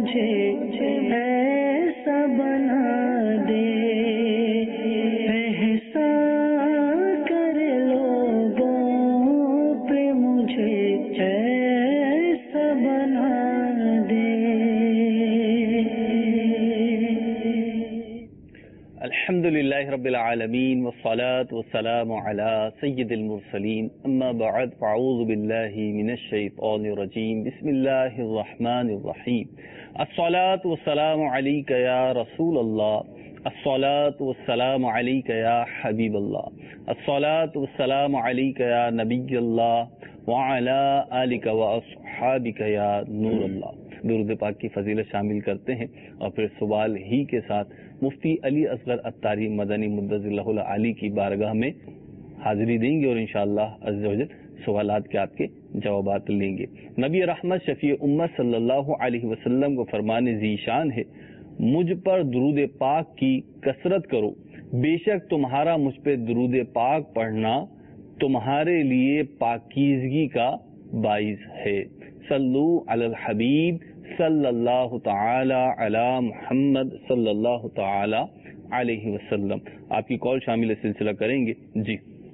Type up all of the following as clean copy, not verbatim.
مجھے ایسا بنا دے، احسان کر لوگوں پہ مجھے ایسا بنا دے۔ الحمدللہ رب العالمین والصلاة والسلام علی سید المرسلین، اما بعد فاعوذ باللہ من الشیطان الرجیم، بسم اللہ الرحمن الرحیم۔ الصلاة والسلام علیک یا رسول اللہ، الصلاة والسلام علیک یا حبیب اللہ، الصلاة والسلام علیک یا نبی اللہ وعلی آلک واصحابک یا نور اللہ۔ درود پاک کی فضیلت شامل کرتے ہیں اور پھر سوال ہی کے ساتھ مفتی علی اصغر عطاری مدنی مدظ اللہ العالی کی بارگاہ میں حاضری دیں گے اور انشاءاللہ عز و جل سوالات کے آپ کے جوابات لیں گے۔ نبی رحمت شفیع امت صلی اللہ علیہ وسلم کو فرمان ذیشان ہے، مجھ پر درود پاک کی کثرت کرو، بے شک تمہارا مجھ پہ درود پاک پڑھنا تمہارے لیے پاکیزگی کا باعث ہے۔ صلو علی الحبیب صلی اللہ تعالی علی محمد صلی اللہ تعالی علیہ وسلم۔ آپ کی کال شامل سلسلہ کریں گے۔ جی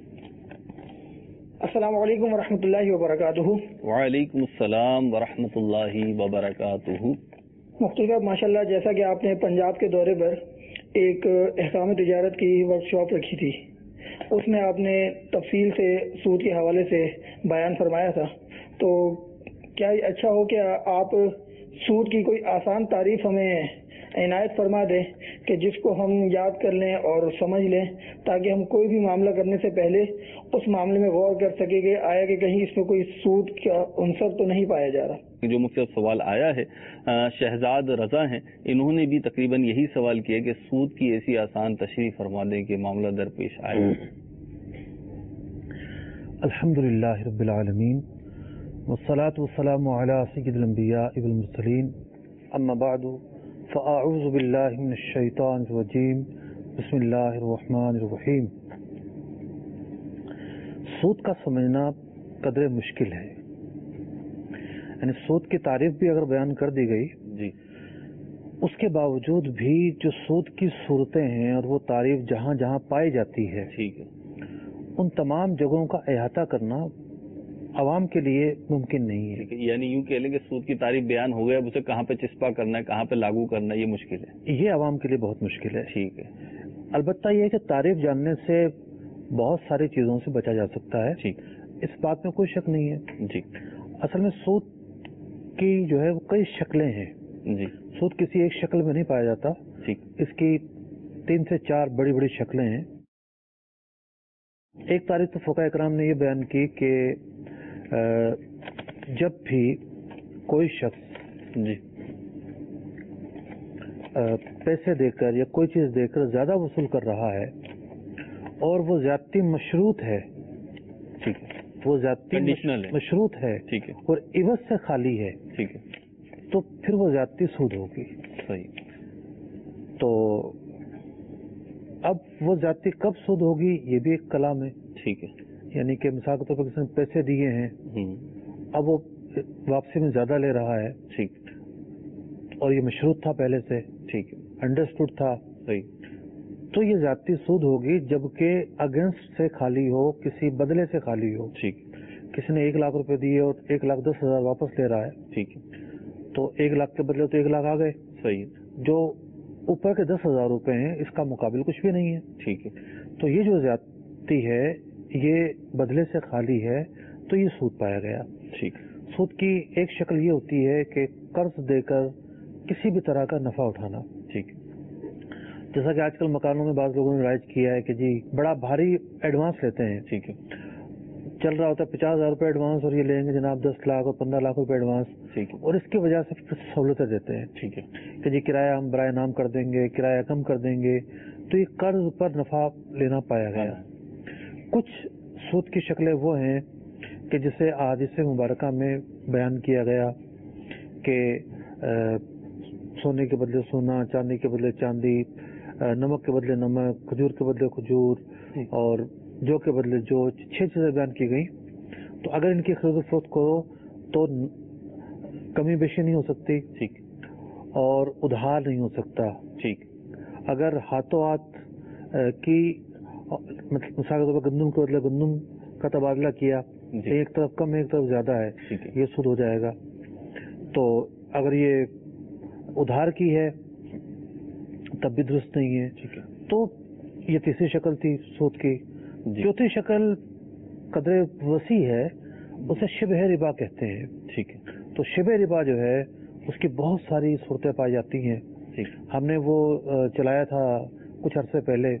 السلام علیکم ورحمۃ اللہ وبرکاتہ۔ وعلیکم السلام ورحمۃ اللہ وبرکاتہ۔ مفتی صاحب ماشاءاللہ، جیسا کہ آپ نے پنجاب کے دورے پر ایک احکام تجارت کی ورک شاپ رکھی تھی، اس میں آپ نے تفصیل سے سود کے حوالے سے بیان فرمایا تھا، تو کیا اچھا ہو کہ آپ سود کی کوئی آسان تعریف ہمیں عنایت فرما دیں کہ جس کو ہم یاد کر لیں اور سمجھ لیں، تاکہ ہم کوئی بھی معاملہ کرنے سے پہلے اس معاملے میں غور کر سکیں کہ آیا کہ کہیں اس میں کوئی سود کا عنصر تو نہیں پایا جا رہا۔ جو مجھ سے سوال آیا ہے شہزاد رضا ہیں، انہوں نے بھی تقریباً یہی سوال کیا کہ سود کی ایسی آسان تشریح فرما دیں کہ معاملہ درپیش آئے۔ الحمدللہ رب العالمین والصلاة والسلام علی سید الانبیاء والمرسلین، اما بعد فاعوذ باللہ من الشیطان الرجیم، بسم اللہ الرحمن الرحیم۔ سود کا سمجھنا قدر مشکل ہے، یعنی سود کی تعریف بھی اگر بیان کر دی گئی جی، اس کے باوجود بھی جو سود کی صورتیں ہیں اور وہ تعریف جہاں جہاں پائی جاتی ہے، ٹھیک ہے، ان تمام جگہوں کا احاطہ کرنا عوام کے لیے ممکن نہیں ہے۔ یعنی یوں کہہ لیں کہ سود کی تعریف بیان ہو گیا، اب اسے کہاں پہ چسپا کرنا ہے، کہاں پہ لاگو کرنا ہے، یہ مشکل ہے، یہ عوام کے لیے بہت مشکل ہے۔ ٹھیک ہے، البتہ یہ ہے کہ تعریف جاننے سے بہت ساری چیزوں سے بچا جا سکتا ہے، ٹھیک، اس بات میں کوئی شک نہیں ہے۔ جی اصل میں سود کی جو ہے وہ کئی شکلیں ہیں، جی، سود کسی ایک شکل میں نہیں پایا جاتا، ٹھیک، اس کی 3 سے 4 بڑی بڑی شکلیں ہیں۔ ایک تاریخ تو فقہاء اکرام نے یہ بیان کی کہ جب بھی کوئی شخص جی، پیسے دے کر یا کوئی چیز دے کر زیادہ وصول کر رہا ہے اور وہ زیادتی مشروط ہے، ٹھیک ہے، وہ زیادتی کنڈیشنل ہے، مشروط ہے، ٹھیک ہے، اور عوض سے خالی ہے، ٹھیک ہے، تو پھر وہ زیادتی سود ہوگی۔ صحیح، تو اب وہ زیادتی کب سود ہوگی یہ بھی ایک کلام ہے، ٹھیک ہے، یعنی کہ مثال کے طور پر کسی نے پیسے دیے ہیں، اب وہ واپسی میں زیادہ لے رہا ہے، ٹھیک، اور یہ مشروط تھا پہلے سے، ٹھیک ہے، انڈرسٹوڈ تھا، صحیح، تو یہ زیادتی سود ہوگی جبکہ اگینسٹ سے خالی ہو، کسی بدلے سے خالی ہو۔ ٹھیک، کسی نے 1 لاکھ روپے دیے اور 1,10,000 واپس لے رہا ہے، ٹھیک ہے، تو 1 لاکھ کے بدلے تو 1 لاکھ آ گئے، صحیح، جو اوپر کے 10,000 روپے ہیں اس کا مقابل کچھ بھی نہیں ہے۔ ٹھیک ہے، تو یہ جو زیادتی ہے یہ بدلے سے خالی ہے، تو یہ سود پایا گیا۔ ٹھیک، سود کی ایک شکل یہ ہوتی ہے کہ قرض دے کر کسی بھی طرح کا نفع اٹھانا، ٹھیک، جیسا کہ آج کل مکانوں میں بعض لوگوں نے رائج کیا ہے کہ جی بڑا بھاری ایڈوانس لیتے ہیں، ٹھیک ہے، چل رہا ہوتا ہے 50,000 روپے ایڈوانس اور یہ لیں گے جناب 10 لاکھ اور 15 لاکھ روپے ایڈوانس، ٹھیک ہے، اور اس کی وجہ سے پھر سہولتیں دیتے ہیں، ٹھیک ہے، کہ جی کرایہ ہم برائے نام کر دیں گے، کرایہ کم کر دیں گے، تو یہ قرض پر نفع لینا پایا گیا۔ کچھ سود کی شکلیں وہ ہیں کہ جسے احادیث مبارکہ میں بیان کیا گیا کہ سونے کے بدلے سونا، چاندی کے بدلے چاندی، نمک کے بدلے نمک، کھجور کے بدلے کھجور، اور جو کے بدلے جو 6 چیزیں بیان کی گئی، تو اگر ان کی خرید و فروخت کرو تو کمی بیشی نہیں ہو سکتی، ٹھیک، اور ادھار نہیں ہو سکتا. ٹھیک. اگر ہاتھوں ہاتھ کی مطلب مثال کے طور پر گندم کے بدلے گندم کا تبادلہ کیا, ایک طرف کم ایک طرف زیادہ ہے, یہ سود ہو جائے گا. تو اگر یہ ادھار کی ہے تب بھی درست نہیں ہے. تو یہ تیسری شکل تھی سود کی. چوتھی شکل قدر وسیع ہے, اسے شبہ ربا کہتے ہیں. ٹھیک ہے. تو شبہ ربا جو ہے اس کی بہت ساری صورتیں پائی جاتی ہیں. ہم نے وہ چلایا تھا کچھ عرصے پہلے,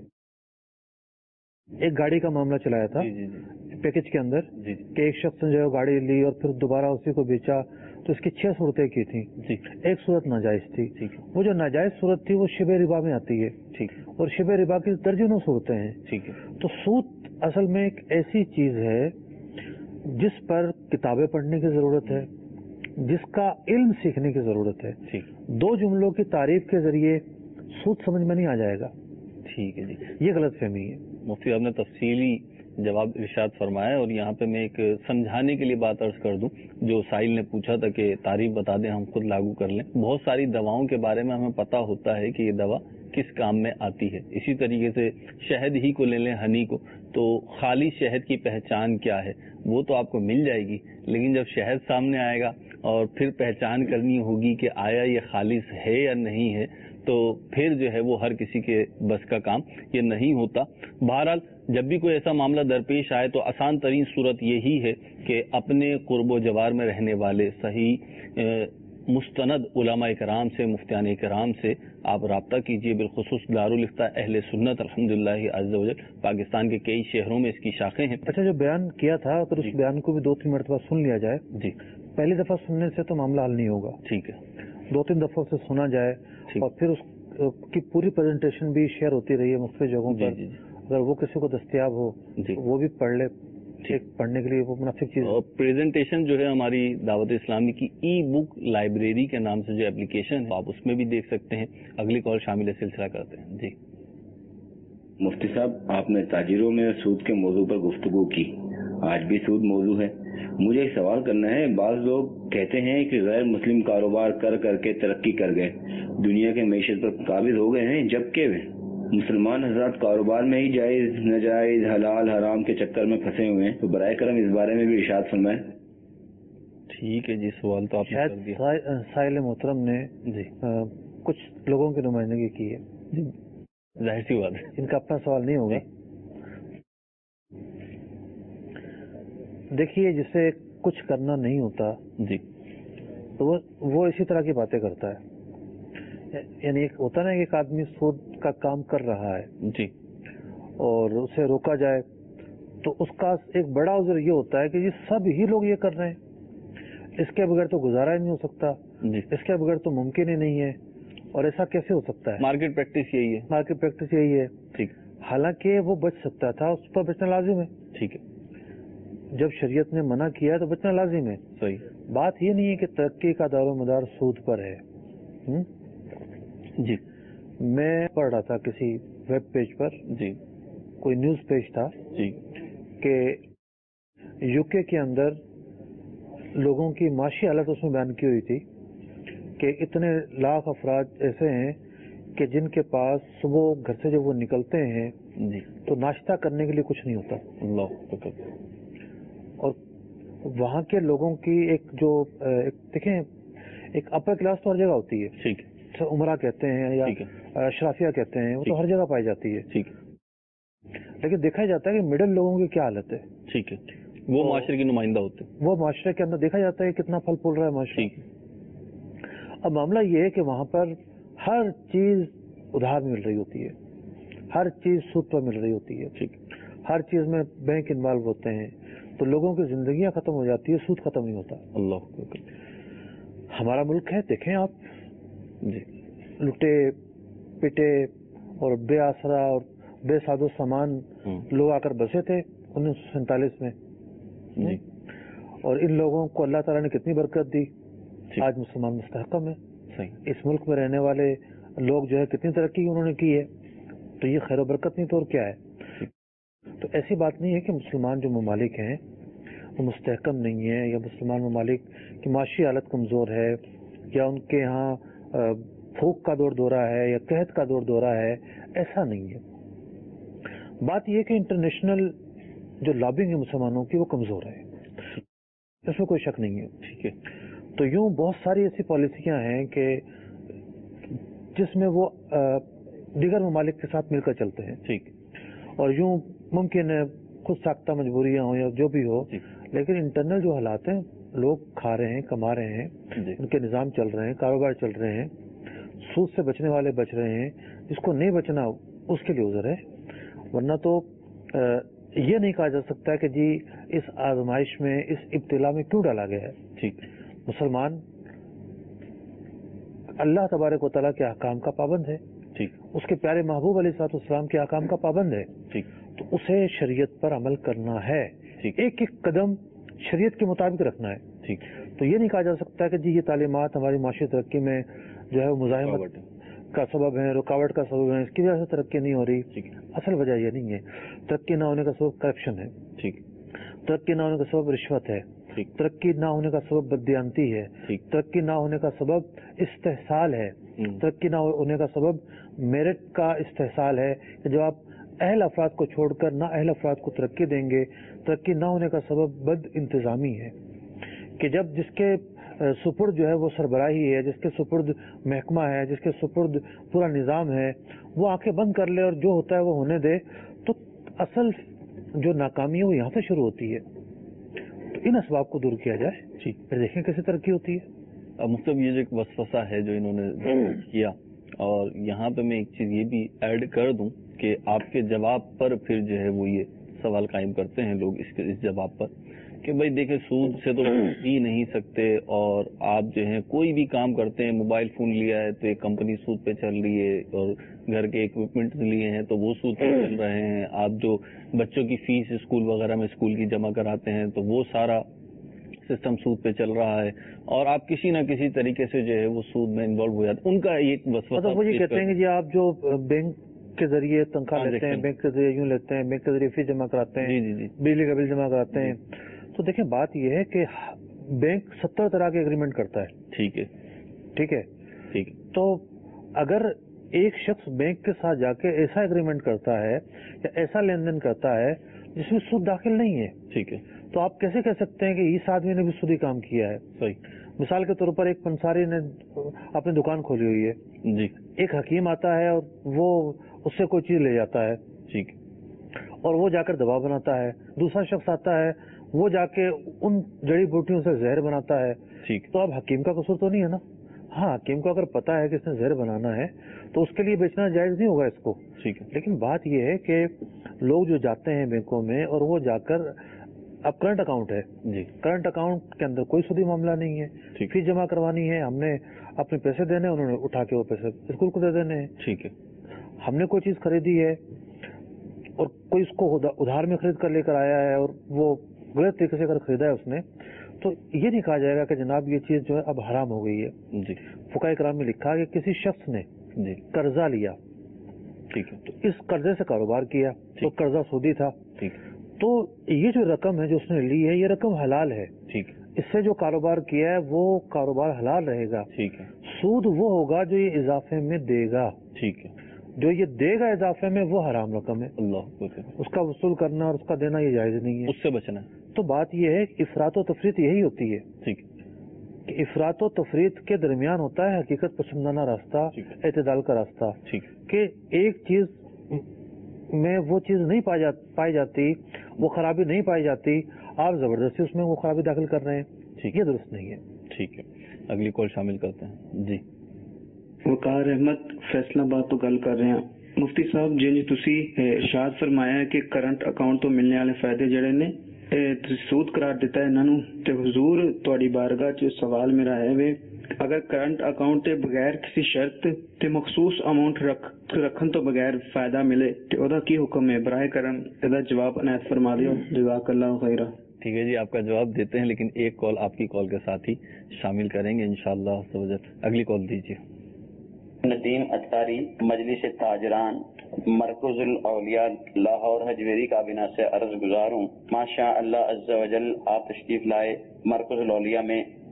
ایک گاڑی کا معاملہ چلایا تھا پیکج کے اندر, کہ ایک شخص نے جو ہے گاڑی لی اور پھر دوبارہ اسی کو بیچا, تو اس کی 6 صورتیں کی تھیں. ایک صورت ناجائز تھی. وہ جو ناجائز صورت تھی وہ شبہ ربا میں آتی ہے. اور شبہ ربا کی درجنوں صورتیں ہیں. تو سود اصل میں ایک ایسی چیز ہے جس پر کتابیں پڑھنے کی ضرورت ہے, جس کا علم سیکھنے کی ضرورت ہے. 2 جملوں کی تعریف کے ذریعے سود سمجھ میں نہیں آ جائے گا. ٹھیک ہے جی, یہ غلط فہمی ہے. مفتی آپ نے تفصیلی جواب ارشاد فرمایا, اور یہاں پہ میں ایک سمجھانے کے لیے بات عرض کر دوں. جو سائل نے پوچھا تھا کہ تعریف بتا دیں, ہم خود لاگو کر لیں. بہت ساری دواؤں کے بارے میں ہمیں پتا ہوتا ہے کہ یہ دوا کس کام میں آتی ہے. اسی طریقے سے شہد ہی کو لے لیں, ہنی کو, تو خالی شہد کی پہچان کیا ہے وہ تو آپ کو مل جائے گی, لیکن جب شہد سامنے آئے گا اور پھر پہچان کرنی ہوگی کہ آیا یہ خالص ہے یا نہیں ہے, تو پھر جو ہے وہ ہر کسی کے بس کا کام یہ نہیں ہوتا. بہرحال جب بھی کوئی ایسا معاملہ درپیش آئے تو آسان ترین صورت یہی ہے کہ اپنے قرب و جوار میں رہنے والے صحیح مستند علماء کرام سے, مفتیان کرام سے آپ رابطہ کیجئے. بالخصوص دارالفتاء اہل سنت الحمدللہ عز و جل, پاکستان کے کئی شہروں میں اس کی شاخیں ہیں. اچھا, جو بیان کیا تھا اگر اس بیان کو بھی 2-3 مرتبہ سن لیا جائے. جی, پہلی دفعہ سننے سے تو معاملہ حل نہیں ہوگا. ٹھیک ہے. 2-3 دفعوں سے سنا جائے اور پھر اس کی پوری پریزنٹیشن بھی شیئر ہوتی رہی ہے مختلف جگہوں پر. اگر وہ کسی کو دستیاب ہو وہ بھی پڑھ لے, پڑھنے کے لیے وہ مناسب چیز. اور پریزنٹیشن جو ہے ہماری دعوت اسلامی کی ای بک لائبریری کے نام سے جو اپلیکیشن ہے آپ اس میں بھی دیکھ سکتے ہیں. اگلی کال شامل سلسلہ کرتے ہیں. جی مفتی صاحب, آپ نے تاجروں میں سود کے موضوع پر گفتگو کی, آج بھی سود موضوع ہے. مجھے ایک سوال کرنا ہے. بعض لوگ کہتے ہیں کہ غیر مسلم کاروبار کر کر کے ترقی کر گئے, دنیا کے معیشت پر قابض ہو گئے ہیں, جبکہ مسلمان حضرات کاروبار میں ہی جائز ناجائز حلال حرام کے چکر میں پھنسے ہوئے ہیں. تو برائے کرم اس بارے میں بھی ارشاد فرمائیں. ٹھیک ہے جی, سوال تو آپ نے کر دیا. سائل محترم نے کچھ لوگوں کی نمائندگی کی ہے, ظاہر سی بات ہے ان کا اپنا سوال نہیں ہوگا. دیکھیے, جسے کچھ کرنا نہیں ہوتا جی, تو وہ اسی طرح کی باتیں کرتا ہے. یعنی ایک ہوتا نا کہ ایک آدمی سود کا کام کر رہا ہے جی, اور اسے روکا جائے تو اس کا ایک بڑا عذر یہ ہوتا ہے کہ یہ سب ہی لوگ یہ کر رہے ہیں, اس کے بغیر تو گزارا ہی نہیں ہو سکتا, اس کے بغیر تو ممکن ہی نہیں ہے, اور ایسا کیسے ہو سکتا ہے. مارکیٹ پریکٹس یہی ہے. مارکیٹ پریکٹس یہی ہے. ٹھیک. حالانکہ وہ بچ سکتا تھا, اس پر بچنا لازم ہے. ٹھیک ہے. جب شریعت نے منع کیا تو بچنا لازم ہے. صحیح. بات یہ نہیں ہے کہ ترقی کا دار و مدار سود پر ہے. جی, میں پڑھ رہا تھا کسی ویب پیج پر, جی, کوئی نیوز پیج تھا جی, کہ یو کے کے اندر لوگوں کی معاشی حالت اس میں بیان کی ہوئی تھی کہ اتنے لاکھ افراد ایسے ہیں کہ جن کے پاس صبح گھر سے جب وہ نکلتے ہیں جی, تو ناشتہ کرنے کے لیے کچھ نہیں ہوتا. اللہ اکبر. اور وہاں کے لوگوں کی ایک جو دیکھیں, ایک اپر کلاس تو ہر جگہ ہوتی ہے. ٹھیک ہے. عمرہ کہتے ہیں یا اشرافیہ کہتے ہیں, وہ تو ہر جگہ پائی جاتی ہے. ٹھیک. لیکن دیکھا جاتا ہے کہ مڈل لوگوں کی کیا حالت ہے. ٹھیک ہے. وہ معاشرے کے نمائندہ ہوتے ہیں. وہ معاشرے کے اندر دیکھا جاتا ہے کتنا پھل پھول رہا ہے معاشرہ. اب معاملہ یہ ہے کہ وہاں پر ہر چیز ادھار مل رہی ہوتی ہے, ہر چیز سود پر مل رہی ہوتی ہے. ٹھیک. ہر چیز میں بینک انوالو ہوتے ہیں, تو لوگوں کی زندگیاں ختم ہو جاتی ہے, سود ختم نہیں ہوتا. اللہ اکبر. ہمارا ملک ہے, دیکھیں آپ, جی, لٹے پٹے اور بے آسرا اور بے ساد و سامان لوگ آ کر بسے تھے 1947 میں. جی, اور ان لوگوں کو اللہ تعالیٰ نے کتنی برکت دی. آج مسلمان مستحکم ہے. صحیح. اس ملک میں رہنے والے لوگ جو ہے کتنی ترقی انہوں نے کی ہے, تو یہ خیر و برکت نہیں تو اور کیا ہے. تو ایسی بات نہیں ہے کہ مسلمان جو ممالک ہیں وہ مستحکم نہیں ہیں, یا مسلمان ممالک کی معاشی حالت کمزور ہے, یا ان کے ہاں پھوک کا دور دورہ ہے یا قحط کا دور دورہ ہے، ایسا نہیں ہے. بات یہ کہ انٹرنیشنل جو لابنگ ہے مسلمانوں کی وہ کمزور ہے، اس میں کوئی شک نہیں ہے. ٹھیک ہے. تو یوں بہت ساری ایسی پالیسیاں ہیں کہ جس میں وہ دیگر ممالک کے ساتھ مل کر چلتے ہیں. ٹھیک. اور یوں ممکن ہے خود ساختہ مجبوریاں ہوں یا جو بھی ہو، لیکن انٹرنل جو حالات ہیں، لوگ کھا رہے ہیں، کما رہے ہیں، ان کے نظام چل رہے ہیں، کاروبار چل رہے ہیں، سود سے بچنے والے بچ رہے ہیں، جس کو نہیں بچنا اس کے لیے عذر ہے. ورنہ تو یہ نہیں کہا جا سکتا کہ جی اس آزمائش میں، اس ابتلا میں کیوں ڈالا گیا ہے. ٹھیک. مسلمان اللہ تبارک و تعالیٰ کے احکام کا پابند ہے. ٹھیک. اس کے پیارے محبوب علیہ الصلوۃ والسلام کے احکام کا پابند ہے. ٹھیک. تو اسے شریعت پر عمل کرنا ہے. ٹھیک. ایک ایک قدم شریعت کے مطابق رکھنا ہے. ٹھیک. تو یہ نہیں کہا جا سکتا کہ جی یہ تعلیمات ہماری معاشی ترقی میں جو ہے مزاحمت کا سبب ہے، رکاوٹ کا سبب ہے، اس کی وجہ سے ترقی نہیں ہو رہی. اصل وجہ یہ نہیں ہے. ترقی نہ ہونے کا سبب کرپشن ہے. ٹھیک. ترقی نہ ہونے کا سبب رشوت ہے. ترقی نہ ہونے کا سبب بددیانتی ہے. ترقی نہ ہونے کا سبب استحصال ہے. ترقی نہ ہونے کا سبب میرٹ کا استحصال ہے کہ جب آپ اہل افراد کو چھوڑ کر نہ اہل افراد کو ترقی دیں گے. ترقی نہ ہونے کا سبب بد انتظامی ہے کہ جب جس کے سپرد جو ہے وہ سربراہی ہے، جس کے سپرد محکمہ ہے، جس کے سپرد پورا نظام ہے، وہ آنکھیں بند کر لے اور جو ہوتا ہے وہ ہونے دے، تو اصل جو ناکامی ہے وہ یہاں سے شروع ہوتی ہے. تو ان اسباب کو دور کیا جائے، پھر دیکھیں کیسے ترقی ہوتی ہے. مطلب یہ جو ایک وسوسہ ہے جو انہوں نے کیا، اور یہاں پہ میں ایک چیز یہ بھی ایڈ کر دوں کہ آپ کے جواب پر پھر جو ہے وہ یہ سوال قائم کرتے ہیں لوگ اس جواب پر کہ بھائی دیکھیں سود سے تو پی نہیں سکتے، اور آپ جو ہیں کوئی بھی کام کرتے ہیں، موبائل فون لیا ہے تو ایک کمپنی سود پہ چل رہی ہے، اور گھر کے اکوپمنٹ لیے ہیں تو وہ سود پہ چل رہے ہیں، آپ جو بچوں کی فیس اسکول وغیرہ میں اسکول کی جمع کراتے ہیں تو وہ سارا سسٹم سود پہ چل رہا ہے، اور آپ کسی نہ کسی طریقے سے جو ہے وہ سود میں انوالو ہو جاتے. ان کا ایک مطلب وہ یہ کہتے ہیں کہ جی آپ جو بینک کے ذریعے تنخواہ لیتے ہیں، بینک کے ذریعے یوں لیتے ہیں، بینک کے ذریعے فیس جمع کراتے ہیں، بجلی کا بل جمع کراتے ہیں. تو دیکھیں بات یہ ہے کہ بینک 70 طرح کے اگریمنٹ کرتا ہے. ٹھیک ہے. ٹھیک ہے. ٹھیک. تو اگر ایک شخص بینک کے ساتھ جا کے ایسا اگریمنٹ کرتا ہے یا ایسا لین دین کرتا ہے جس میں سود داخل نہیں ہے، ٹھیک ہے، تو آپ کیسے کہہ سکتے ہیں کہ اس آدمی نے بھی سودی کام کیا ہے؟ صحیح. مثال کے طور پر ایک پنساری نے اپنی دکان کھولی ہوئی ہے، جی، ایک حکیم آتا ہے اور وہ اس سے کوئی چیز لے جاتا ہے، ٹھیک، اور وہ جا کر دوا بناتا ہے. دوسرا شخص آتا ہے، وہ جا کے ان جڑی بوٹیوں سے زہر بناتا ہے. ٹھیک. تو اب حکیم کا قصور تو نہیں ہے نا. ہاں، حکیم کو اگر پتا ہے کہ اس نے زہر بنانا ہے تو اس کے لیے بیچنا جائز نہیں ہوگا اس کو. ٹھیک ہے. لیکن بات یہ ہے کہ لوگ جو جاتے ہیں بینکوں میں اور وہ جا کر، اب کرنٹ اکاؤنٹ ہے، جی، کرنٹ اکاؤنٹ کے اندر کوئی سودی معاملہ نہیں ہے. فیس جمع کروانی ہے، ہم نے اپنے پیسے دینے، انہوں نے اٹھا کے وہ پیسے اسکول کو دے دینے ہیں. ٹھیک ہے. ہم نے کوئی چیز خریدی ہے اور کوئی اس کو ادھار میں خرید کر لے کر آیا ہے اور وہ غلط طریقے سے اگر خریدا ہے اس نے، تو یہ نہیں کہا جائے گا کہ جناب یہ چیز جو ہے اب حرام ہو گئی ہے. جی. فقہ کرام میں لکھا کہ کسی شخص نے قرضہ لیا، ٹھیک ہے، تو اس قرضے سے کاروبار کیا تو قرضہ سودی تھا. ٹھیک. تو یہ جو رقم ہے جو اس نے لی ہے یہ رقم حلال ہے. ٹھیک. اس سے جو کاروبار کیا ہے وہ کاروبار حلال رہے گا. ٹھیک ہے. سود وہ ہوگا جو یہ اضافے میں دے گا. ٹھیک ہے. جو یہ دے گا اضافے میں وہ حرام رقم ہے. اللہ، اس کا وصول کرنا اور اس کا دینا یہ جائز نہیں ہے. اس سے بچنا ہے. تو بات یہ ہے کہ افراط و تفریط یہی ہوتی ہے. ٹھیک. کہ افراط و تفریط کے درمیان ہوتا ہے حقیقت پسندانہ راستہ، اعتدال کا راستہ. ٹھیک. کہ ایک چیز میں وہ چیز نہیں پائی جاتی، وہ خرابی نہیں پائی جاتی، آپ زبردستی اس میں وہ خرابی داخل کر رہے ہیں. ٹھیک، یہ درست نہیں ہے. ٹھیک ہے. اگلی کال شامل کرتے ہیں. جی، وقار احمد فیصلہ باد تو گل کر رہے ہیں. مفتی صاحب جی تسی ارشاد فرمایا ہے کہ کرنٹ اکاؤنٹ تو ملنے والے فائدے جڑے نے سود قرار دیتا ہے انہاں نوں، تے حضور تہاڈی بارگاہ چ سوال میرا ہے وے اگر کرنٹ اکاؤنٹ تے بغیر کسی شرط تے مخصوص اماؤنٹ رکھن تو بغیر فائدہ ملے تے او دا کی حکم ہے؟ براہ کرم ادا جواب عنایت فرما دیو، جزاک اللہ خیرہ. ٹھیک ہے جی، آپ کا جواب دیتے ہیں، لیکن ایک کال آپ کی کال کے ساتھ ہی شامل کریں گے انشاءاللہ. اگلی کال دیجیے. ندیم اتاری مجلس تاجران مرکز الاولیاء لاہور حجویری کابینہ سے عرض گزار ہوں. ماشاء اللہ عز و جل آپ تشریف لائے مرکز الاولیاء میں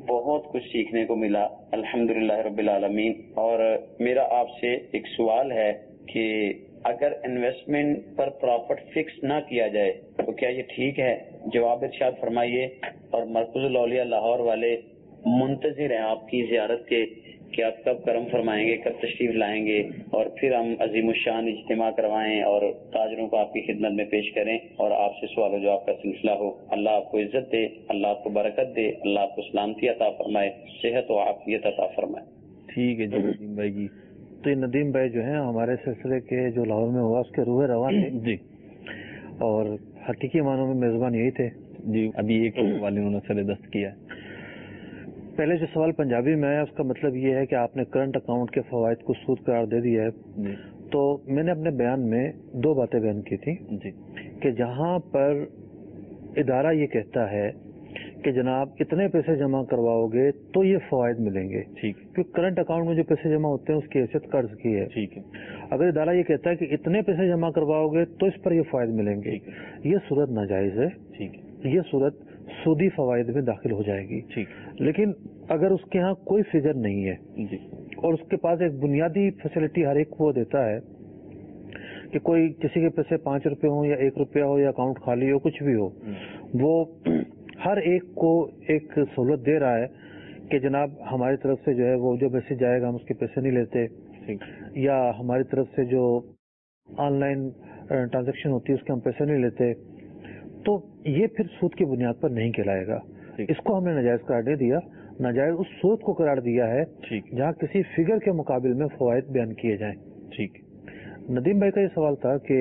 بہت کچھ سیکھنے کو ملا الحمدللہ رب العالمین. اور میرا آپ سے ایک سوال ہے کہ اگر انویسٹمنٹ پر پرافٹ فکس نہ کیا جائے تو کیا یہ ٹھیک ہے؟ جواب ارشاد فرمائیے. اور مرکز الاولیاء لاہور والے منتظر ہیں آپ کی زیارت کے کہ آپ کب کرم فرمائیں گے, کب تشریف لائیں گے, اور پھر ہم عظیم الشان اجتماع کروائیں اور تاجروں کو آپ کی خدمت میں پیش کریں اور آپ سے سوال و جواب کا سلسلہ ہو. اللہ آپ کو عزت دے, اللہ آپ کو برکت دے, اللہ آپ کو سلامتی عطا فرمائے, صحت و عافیت عطا فرمائے. ٹھیک ہے جی ندیم بھائی جی. تو یہ ندیم بھائی جو ہیں ہمارے سلسلے کے جو لاہور میں ہوا اس کے روح رواں تھے جی, اور حقیقی معنوں میں میزبان یہی تھے جی. ابھی ایک سوال انہوں نے سر دست کیا ہے. پہلے جو سوال پنجابی میں آیا اس کا مطلب یہ ہے کہ آپ نے کرنٹ اکاؤنٹ کے فوائد کو سود قرار دے دیا ہے. تو میں نے اپنے بیان میں دو باتیں بیان کی تھی جی, کہ جہاں پر ادارہ یہ کہتا ہے کہ جناب اتنے پیسے جمع کرواؤ گے تو یہ فوائد ملیں گے, ٹھیک, کیونکہ کرنٹ اکاؤنٹ میں جو پیسے جمع ہوتے ہیں اس کی حیثیت قرض کی ہے. ٹھیک ہے. اگر ادارہ یہ کہتا ہے کہ اتنے پیسے جمع کرواؤ گے تو اس پر یہ فوائد ملیں گے, یہ صورت ناجائز ہے. ٹھیک, یہ صورت سودی فوائد میں داخل ہو جائے گی. ٹھیک. لیکن اگر اس کے ہاں کوئی فگر نہیں ہے جی, اور اس کے پاس ایک بنیادی فیسلٹی ہر ایک وہ دیتا ہے کہ کوئی کسی کے پیسے 5 روپے ہوں یا 1 روپیہ ہو یا اکاؤنٹ خالی ہو, کچھ بھی ہو, وہ ہر ایک کو ایک سہولت دے رہا ہے کہ جناب ہماری طرف سے جو ہے وہ جو میسج جائے گا ہم اس کے پیسے نہیں لیتے, یا ہماری طرف سے جو آن لائن ٹرانزیکشن ہوتی ہے اس کے ہم پیسے نہیں لیتے, تو یہ پھر سود کی بنیاد پر نہیں کہلائے گا. اس کو ہم نے ناجائز قرار نہیں دیا, ناجائز اس سود کو قرار دیا ہے جہاں کسی فگر کے مقابل میں فوائد بیان کیے جائیں. ٹھیک. ندیم بھائی کا یہ سوال تھا کہ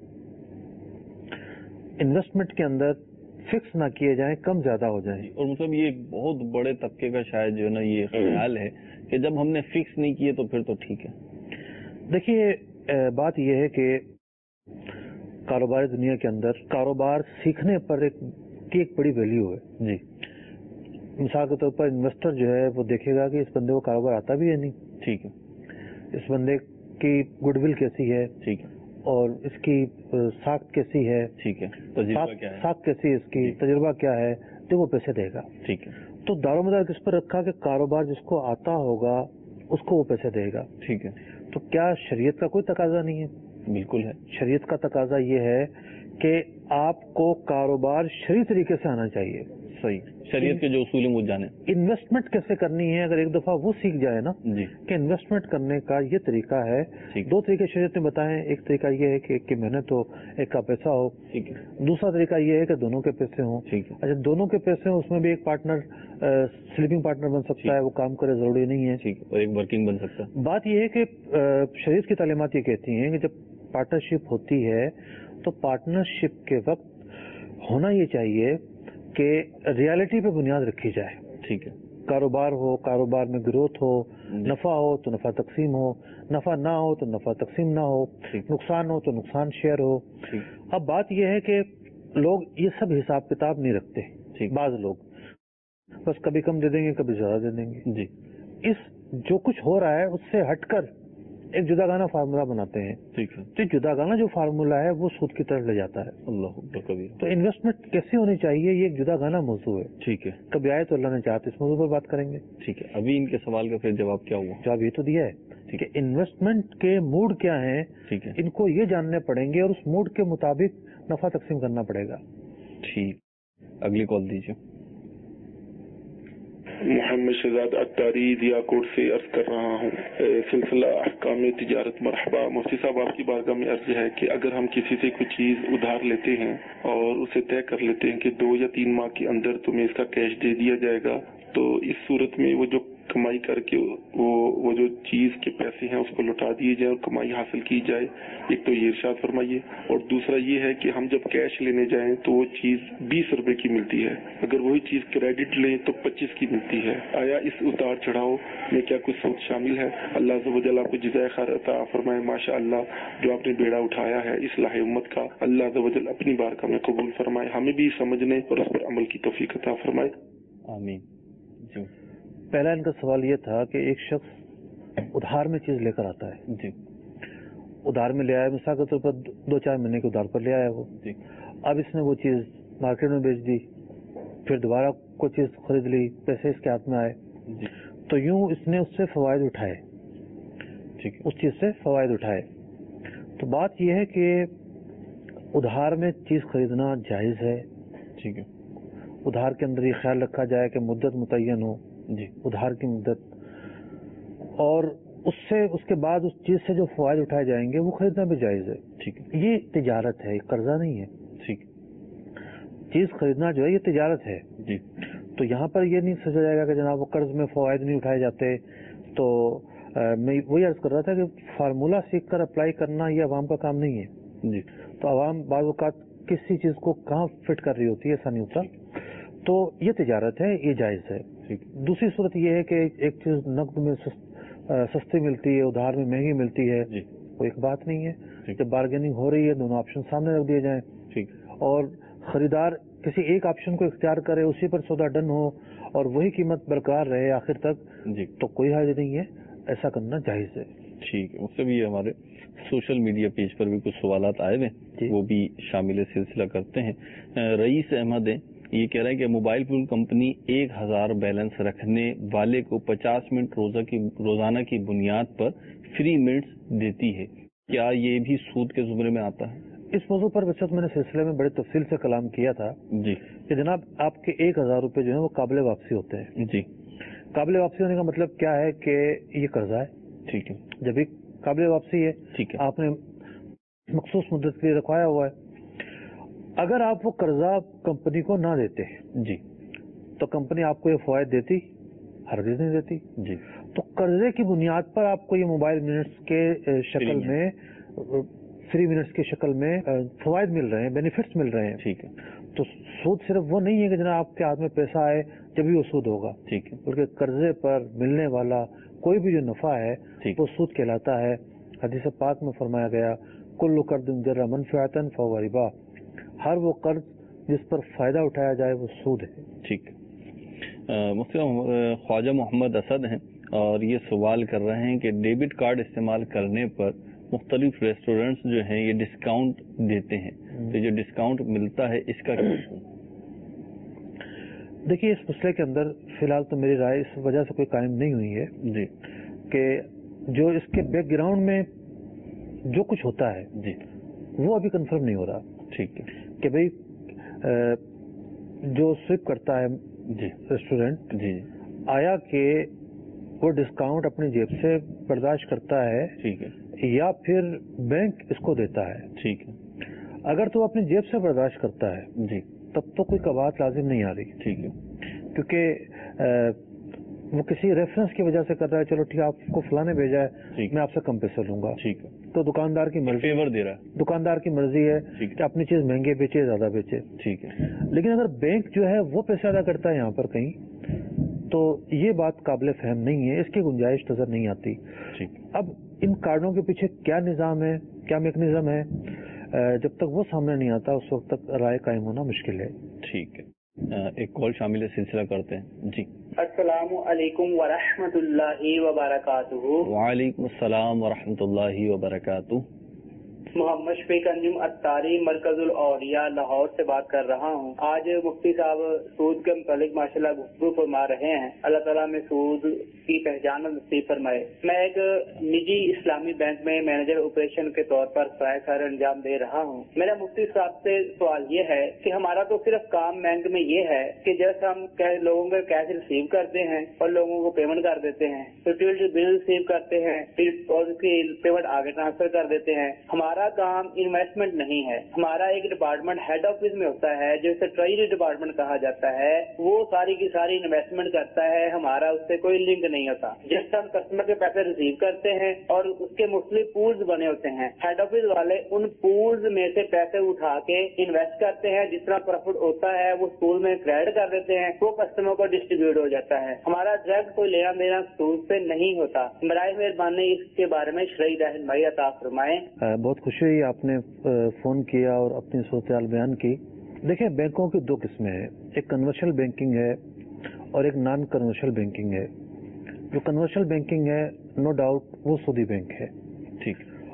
انویسٹمنٹ کے اندر فکس نہ کیے جائیں, کم زیادہ ہو جائیں. اور مطلب یہ بہت بڑے طبقے کا شاید جو ہے نا یہ خیال ہے کہ جب ہم نے فکس نہیں کیے تو پھر تو ٹھیک ہے. دیکھیے بات یہ ہے کہ کاروباری دنیا کے اندر کاروبار سیکھنے پر ایک بڑی ویلیو ہے. جی, مثال کے طور پر انویسٹر جو ہے وہ دیکھے گا کہ اس بندے کو کاروبار آتا بھی ہے نہیں. ٹھیک ہے. اس بندے کی گڈ ول کیسی ہے, ٹھیک ہے, اور اس کی ساکھ کیسی ہے, ٹھیک ہے, تجربہ کیا ہے, ساکھ کیسی ہے, اس کی تجربہ کیا ہے, تو وہ پیسے دے گا. ٹھیک ہے. تو دار و مدار کس پر رکھا کہ کاروبار جس کو آتا ہوگا اس کو وہ پیسے دے گا. ٹھیک ہے. تو کیا شریعت کا کوئی تقاضا نہیں ہے؟ بالکل ہے. شریعت کا تقاضا یہ ہے کہ آپ کو کاروبار شرعی طریقے سے آنا چاہیے. صحیح, شریعت کے جو اصول ہیں وہ جانے. انویسٹمنٹ کیسے کرنی ہے اگر ایک دفعہ وہ سیکھ جائے نا جی, کہ انویسٹمنٹ کرنے کا یہ طریقہ ہے. دو طریقے شریعت نے بتائے ہیں. ایک طریقہ یہ ہے کہ ایک کی محنت ہو, ایک کا پیسہ ہو. ٹھیک ہے. دوسرا طریقہ یہ ہے کہ دونوں کے پیسے ہوں. ٹھیک ہے. اچھا, دونوں کے پیسے ہوں, اس میں بھی ایک پارٹنر سلیپنگ پارٹنر بن سکتا ہے, وہ کام کرے, ضروری نہیں ہے. ٹھیک ہے, اور ایک ورکنگ بن سکتا ہے. بات یہ ہے کہ شریعت کی تعلیمات یہ کہتی ہیں کہ جب پارٹنرشپ ہوتی ہے تو پارٹنرشپ کے وقت ہونا یہ چاہیے کہ ریالٹی پہ بنیاد رکھی جائے. ٹھیک ہے. کاروبار ہو, کاروبار میں گروتھ ہو, نفع ہو تو نفع تقسیم ہو, نفع نہ ہو تو نفع تقسیم نہ ہو, نقصان ہو تو نقصان شیئر ہو. اب بات یہ ہے کہ لوگ یہ سب حساب کتاب نہیں رکھتے. بعض لوگ بس کبھی کم دے دیں گے, کبھی زیادہ دے دیں گے. جی, اس جو کچھ ہو رہا ہے اس سے ہٹ کر ایک جدا گانا فارمولا بناتے ہیں. ٹھیک ہے. تو جدا گانا جو فارمولا ہے وہ سود کی طرف لے جاتا ہے. اللہ کبھی. تو انویسٹمنٹ کیسی ہونی چاہیے یہ ایک جدا گانا موضوع ہے. ٹھیک ہے. کبھی آئے تو اللہ نے چاہتے اس موضوع پر بات کریں گے. ٹھیک ہے. ابھی ان کے سوال کا پھر جواب کیا ہوا؟ جواب یہ تو دیا ہے کہ انویسٹمنٹ کے موڈ کیا ہیں. ٹھیک ہے. ان کو یہ جاننے پڑیں گے اور اس موڈ کے مطابق نفع تقسیم کرنا پڑے گا. ٹھیک. اگلی کال دیجیے. محمد شہزاد اتاری دیا کوٹ سے عرض کر رہا ہوں. سلسلہ احکام تجارت مرحبا. مفتی صاحب آپ کی بارگاہ میں عرض ہے کہ اگر ہم کسی سے کوئی چیز ادھار لیتے ہیں اور اسے طے کر لیتے ہیں کہ 2 یا 3 ماہ کے اندر تمہیں اس کا کیش دے دیا جائے گا, تو اس صورت میں وہ جو کمائی کر کے وہ جو چیز کے پیسے ہیں اس کو لوٹا دیے جائیں اور کمائی حاصل کی جائے. ایک تو یہ ارشاد فرمائیے. اور دوسرا یہ ہے کہ ہم جب کیش لینے جائیں تو وہ چیز 20 روپے کی ملتی ہے, اگر وہی چیز کریڈٹ لیں تو 25 کی ملتی ہے. آیا اس اتار چڑھاؤ میں کیا کچھ سود شامل ہے؟ اللہ عز و جل آپ کو جزائے خیر عطا فرمائے. ماشاء اللہ جو آپ نے بیڑا اٹھایا ہے اصلاح امت کا, اللہ عز و جل اپنی بارگاہ میں قبول فرمائے. ہمیں بھی سمجھنے اور اس پر عمل کی توفیق عطا فرمائے. آمین. جی. پہلا ان کا سوال یہ تھا کہ ایک شخص ادھار میں چیز لے کر آتا ہے. جی. ادھار میں لے آیا, مثال کے طور پر 2-4 مہینے کے ادھار پر لے آیا وہ. جی. اب اس نے وہ چیز مارکیٹ میں بیچ دی, پھر دوبارہ کوئی چیز خرید لی، پیسے اس کے ہاتھ میں آئے، تو یوں اس نے اس سے فوائد اٹھائے، اس چیز سے فوائد اٹھائے۔ تو بات یہ ہے کہ ادھار میں چیز خریدنا جائز ہے، ٹھیک ہے، ادھار کے اندر یہ خیال رکھا جائے کہ مدت متعین ہو، ادھار کی مدت، اور اس کے بعد اس چیز سے جو فوائد اٹھائے جائیں گے وہ خریدنا بھی جائز ہے، ٹھیک ہے۔ یہ تجارت ہے، قرضہ نہیں ہے، ٹھیک، چیز خریدنا جو ہے یہ تجارت ہے، جی۔ تو یہاں پر یہ نہیں سوچا جائے گا کہ جناب وہ قرض میں فوائد نہیں اٹھائے جاتے۔ تو میں وہی عرض کر رہا تھا کہ فارمولہ سیکھ کر اپلائی کرنا یہ عوام کا کام نہیں ہے، جی۔ تو عوام بعض اوقات کسی چیز کو کہاں فٹ کر رہی ہوتی ہے، ایسا نہیں ہوتا۔ تو یہ تجارت ہے، یہ جائز ہے۔ دوسری صورت یہ ہے کہ ایک چیز نقد میں سستی ملتی ہے، ادھار میں مہنگی ملتی ہے، وہ ایک بات نہیں ہے۔ جب بارگیننگ ہو رہی ہے دونوں آپشن سامنے رکھ دیے جائیں، اور خریدار کسی ایک آپشن کو اختیار کرے، اسی پر سودا ڈن ہو اور وہی قیمت برقرار رہے آخر تک، تو کوئی حرج نہیں ہے، ایسا کرنا جائز ہے۔ ٹھیک ہے، اس سے بھی ہمارے سوشل میڈیا پیج پر بھی کچھ سوالات آئے ہوئے، وہ بھی شامل سلسلہ کرتے ہیں۔ رئیس احمد ہیں، یہ کہہ رہے ہیں کہ موبائل فون کمپنی 1000 بیلنس رکھنے والے کو 50 منٹ روزانہ کی بنیاد پر فری منٹس دیتی ہے، کیا یہ بھی سود کے زمرے میں آتا ہے؟ اس موضوع پر وسط میں نے سلسلے میں بڑے تفصیل سے کلام کیا تھا، جی، کہ جناب آپ کے 1000 روپے جو ہیں وہ قابل واپسی ہوتے ہیں، جی۔ قابل واپسی ہونے کا مطلب کیا ہے کہ یہ قرضہ ہے، ٹھیک ہے، جب یہ قابل واپسی ہے، ٹھیک ہے، آپ نے مخصوص مدت کے لیے رکھوایا ہوا ہے، اگر آپ وہ قرضہ کمپنی کو نہ دیتے، جی، تو کمپنی آپ کو یہ فوائد دیتی؟ ہرگز نہیں دیتی، جی۔ تو قرضے کی بنیاد پر آپ کو یہ موبائل منٹس کے شکل میں، فری منٹس کی شکل میں فوائد مل رہے ہیں، بینیفٹس مل رہے ہیں، ٹھیک ہے۔ تو سود صرف وہ نہیں ہے کہ جناب آپ کے ہاتھ میں پیسہ آئے جبھی وہ سود ہوگا، ٹھیک ہے، بلکہ قرضے پر ملنے والا کوئی بھی جو نفع ہے وہ سود کہلاتا ہے۔ حدیث پاک میں فرمایا گیا کل قرض جر منفعۃ فہو ربا، ہر وہ قرض جس پر فائدہ اٹھایا جائے وہ سود ہے، ٹھیک۔ مفتی خواجہ محمد اسد ہیں اور یہ سوال کر رہے ہیں کہ ڈیبٹ کارڈ استعمال کرنے پر مختلف ریسٹورینٹس جو ہیں یہ ڈسکاؤنٹ دیتے ہیں، تو جو ڈسکاؤنٹ ملتا ہے اس کا کیا؟ دیکھیے، اس مسئلے کے اندر فی الحال تو میری رائے اس وجہ سے کوئی قائم نہیں ہوئی ہے، جی، کہ جو اس کے بیک گراؤنڈ میں جو کچھ ہوتا ہے، جی، وہ ابھی کنفرم نہیں ہو رہا، ٹھیک ہے، کہ بھئی جو سویپ کرتا ہے، جی، ریسٹورینٹ، جی، آیا کہ وہ ڈسکاؤنٹ اپنی جیب سے برداشت کرتا ہے، ٹھیک ہے، یا پھر بینک اس کو دیتا ہے، ٹھیک ہے۔ اگر تو اپنی جیب سے برداشت کرتا ہے، جی، تب تو کوئی قباحت لازم نہیں آ رہی، ٹھیک ہے، کیونکہ وہ کسی ریفرنس کی وجہ سے کر رہا ہے، چلو ٹھیک ہے، آپ کو فلاں نے بھیجا ہے، میں آپ سے کم پیسے لوں گا، ٹھیک ہے، تو دکاندار کی مرضی، فیور دے رہا ہے، دکاندار کی مرضی ہے کہ اپنی چیز مہنگے بیچے زیادہ بیچے، ٹھیک ہے۔ لیکن اگر بینک جو ہے وہ پیسہ ادا کرتا ہے یہاں پر کہیں، تو یہ بات قابل فہم نہیں ہے، اس کی گنجائش نظر نہیں آتی۔ اب ان کارڈوں کے پیچھے کیا نظام ہے، کیا میکنزم ہے، جب تک وہ سامنے نہیں آتا اس وقت تک رائے قائم ہونا مشکل ہے۔ ٹھیک ہے، ایک کال شامل سلسلہ کرتے ہیں، جی۔ السلام علیکم ورحمۃ اللہ وبرکاتہ۔ وعلیکم السلام ورحمۃ اللہ وبرکاتہ۔ محمد شفیق انجم اتاری، مرکز الاولیاء، لاہور سے بات کر رہا ہوں۔ آج مفتی صاحب سود کے متعلق ماشاءاللہ گفتگو فرما رہے ہیں، اللہ تعالیٰ میں سود کی پہچان نصیب فرمائے۔ میں ایک نجی اسلامی بینک میں مینیجر آپریشن کے طور پر فرائض خیر انجام دے رہا ہوں۔ میرا مفتی صاحب سے سوال یہ ہے کہ ہمارا تو صرف کام بینک میں یہ ہے کہ جیسے ہم لوگوں کے کیش ریسیو کرتے ہیں اور لوگوں کو پیمنٹ کر دیتے ہیں، یوٹیلٹی بل ریسیو کرتے ہیں اور اس کی پیمنٹ آگے ٹرانسفر کر دیتے ہیں۔ ہمارا کام انویسٹمنٹ نہیں ہے، ہمارا ایک ڈپارٹمنٹ ہیڈ آفس میں ہوتا ہے جسے ٹریجری ڈپارٹمنٹ کہا جاتا ہے، وہ ساری کی ساری انویسٹمنٹ کرتا ہے، ہمارا اس سے کوئی لنک نہیں ہوتا۔ جس ہم کسٹمر کے پیسے ریسیو کرتے ہیں اور اس کے مختلف پولز بنے ہوتے ہیں، ہیڈ آفس والے ان پولز میں سے پیسے اٹھا کے انویسٹ کرتے ہیں، جس طرح پروفٹ ہوتا ہے وہ پول میں کریڈٹ کر دیتے ہیں، وہ کسٹمر کو ڈسٹریبیوٹ ہو جاتا ہے۔ ہمارا ڈائریکٹ کوئی لینا دینا سود سے نہیں ہوتا۔ برائے مہربانی اس کے بارے میں شرعی رہنمائی عطا فرمائیں۔ بہت خوشی ہوئی آپ نے فون کیا اور اپنی صورتحال بیان کی۔ دیکھیں، بینکوں کی دو قسمیں ہیں، ایک کنورشل بینکنگ ہے اور ایک نان کنورشل بینکنگ ہے۔ جو کنورشل بینکنگ ہے نو ڈاؤٹ وہ سودی بینک ہے، ٹھیک،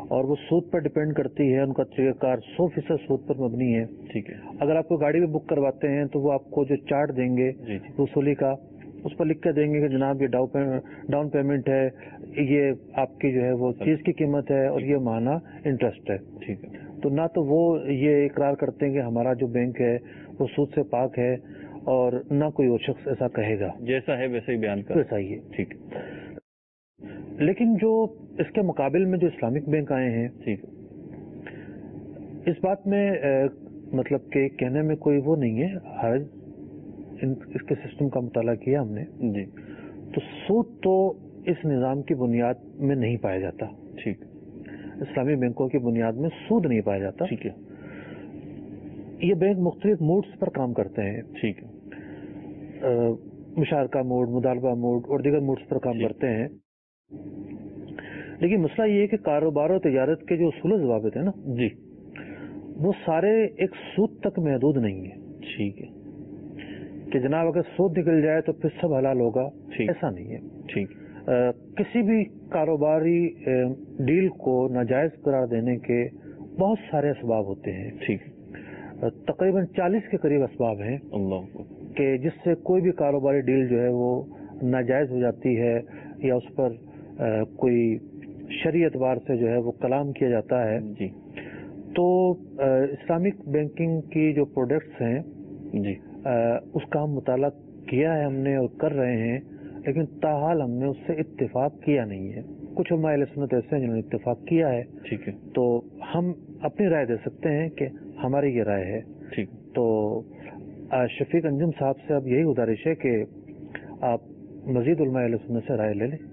اور وہ سود پر ڈپینڈ کرتی ہے. ان کا طریقہ کار 100% سود پر مبنی ہے. ٹھیک ہے. اگر آپ کو گاڑی بھی بک کرواتے ہیں تو وہ آپ کو جو چارٹ دیں گے وصولی کا، اس پر لکھ کے دیں گے کہ جناب یہ ڈاؤن پیمنٹ ہے، یہ آپ کی جو ہے وہ چیز کی قیمت ہے، اور یہ ماہانہ انٹرسٹ ہے. ٹھیک ہے. تو نہ تو وہ یہ اقرار کرتے ہیں کہ ہمارا جو بینک ہے وہ سود سے پاک ہے، اور نہ کوئی اور شخص ایسا کہے گا. جیسا ہے ویسا ہی بیان کر، ویسا ہی ہے. ٹھیک. لیکن جو اس کے مقابل میں جو اسلامک بینک آئے ہیں، ٹھیک، اس بات میں مطلب کہ کہنے میں کوئی وہ نہیں ہے حرج. اس کے سسٹم کا مطالعہ کیا ہم نے جی. تو سود تو اس نظام کی بنیاد میں نہیں پایا جاتا. ٹھیک. اسلامی بینکوں کی بنیاد میں سود نہیں پایا جاتا. ٹھیک ہے. یہ بینک مختلف موڈز پر کام کرتے ہیں. ٹھیک ہے. مشارکہ موڈ، مطالبہ موڈ اور دیگر موڈز پر کام کرتے ہیں. لیکن مسئلہ یہ ہے کہ کاروبار و تجارت کے جو اصول و ضوابط ہیں نا جی، وہ سارے ایک سود تک محدود نہیں ہیں. ٹھیک ہے. کہ جناب اگر سود نکل جائے تو پھر سب حلال ہوگا، ایسا نہیں ہے. ٹھیک. کسی بھی کاروباری ڈیل کو ناجائز قرار دینے کے بہت سارے اسباب ہوتے ہیں. ٹھیک. تقریباً 40 کے قریب اسباب ہیں اللہ کہ جس سے کوئی بھی کاروباری ڈیل جو ہے وہ ناجائز ہو جاتی ہے، یا اس پر کوئی شرعی اعتبار سے جو ہے وہ کلام کیا جاتا ہے. جی. تو اسلامک بینکنگ کی جو پروڈکٹس ہیں جی، اس کا ہم مطالعہ کیا ہے ہم نے اور کر رہے ہیں، لیکن تاحال ہم نے اس سے اتفاق کیا نہیں ہے. کچھ علماء اہل سنت ایسے ہیں جنہوں نے اتفاق کیا ہے. ٹھیک ہے. تو ہم اپنی رائے دے سکتے ہیں کہ ہماری یہ رائے ہے. ٹھیک. تو شفیق انجم صاحب سے اب یہی گزارش ہے کہ آپ مزید علماء اہل سنت سے رائے لے لیں.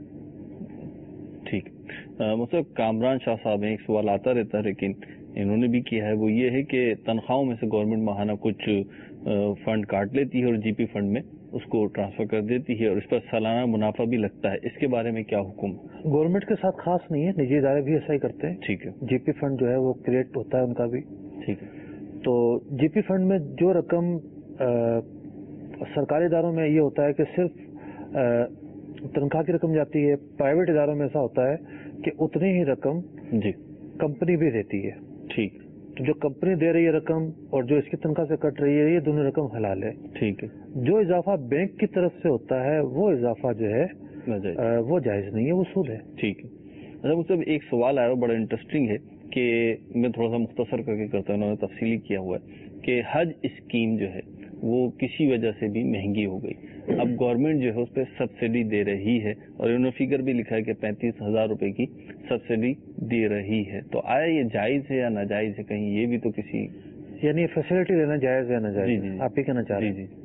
ٹھیک. مطلب کامران شاہ صاحب ہیں، ایک سوال آتا رہتا ہے لیکن انہوں نے بھی کیا ہے، وہ یہ ہے کہ تنخواہوں میں سے گورنمنٹ ماہانہ کچھ فنڈ کاٹ لیتی ہے اور جی پی فنڈ میں اس کو ٹرانسفر کر دیتی ہے، اور اس پر سالانہ منافع بھی لگتا ہے. اس کے بارے میں کیا حکم؟ گورنمنٹ کے ساتھ خاص نہیں ہے، نجی ادارے بھی ایسا ہی کرتے ہیں. ٹھیک ہے. جی پی فنڈ جو ہے وہ کریٹ ہوتا ہے ان کا بھی. ٹھیک ہے. تو جی پی فنڈ میں جو رقم سرکاری اداروں میں یہ ہوتا ہے کہ صرف تنخواہ کی رقم جاتی ہے. پرائیویٹ اداروں میں ایسا ہوتا ہے کہ اتنی ہی رقم جی کمپنی بھی دیتی ہے. ٹھیک. تو جو کمپنی دے رہی ہے رقم اور جو اس کی تنخواہ سے کٹ رہی ہے، یہ دونوں رقم حلال ہے. ٹھیک ہے. جو اضافہ بینک کی طرف سے ہوتا ہے وہ اضافہ جو ہے وہ جائز نہیں ہے، وہ سود ہے. ٹھیک ہے. اچھا، مجھ سے ایک سوال آیا بڑا انٹرسٹنگ ہے کہ میں تھوڑا سا مختصر کر کے کرتا ہوں، انہوں نے تفصیلی کیا ہوا ہے کہ حج اسکیم جو ہے وہ کسی وجہ سے بھی مہنگی ہو گئی. اب گورنمنٹ جو ہے اس پہ سبسڈی دے رہی ہے، اور انہوں نے فگر بھی لکھا ہے کہ 35,000 روپے کی سبسڈی دے رہی ہے. تو آیا یہ جائز ہے یا ناجائز ہے؟ کہیں یہ بھی تو کسی یعنی فیسلٹی لینا جائز ہے ناجائز؟ جی آپ ہی کہنا چاہ رہے ہیں. جی.